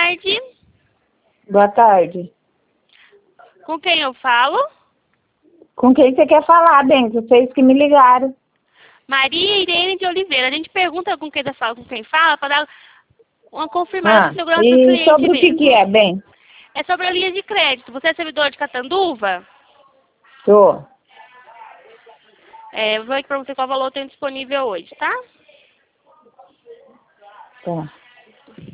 tarde. Boa tarde. Com quem eu falo? Com quem você quer falar, bem? Vocês que me ligaram. Maria Irene de Oliveira. A gente pergunta com quem fala para dar uma confirmada de segurança do cliente sobre mesmo. o que é, bem? É sobre a linha de crédito. Você é servidor de Catanduva? Tô. Eu vou aqui para você qual valor tem disponível hoje, tá? Tá.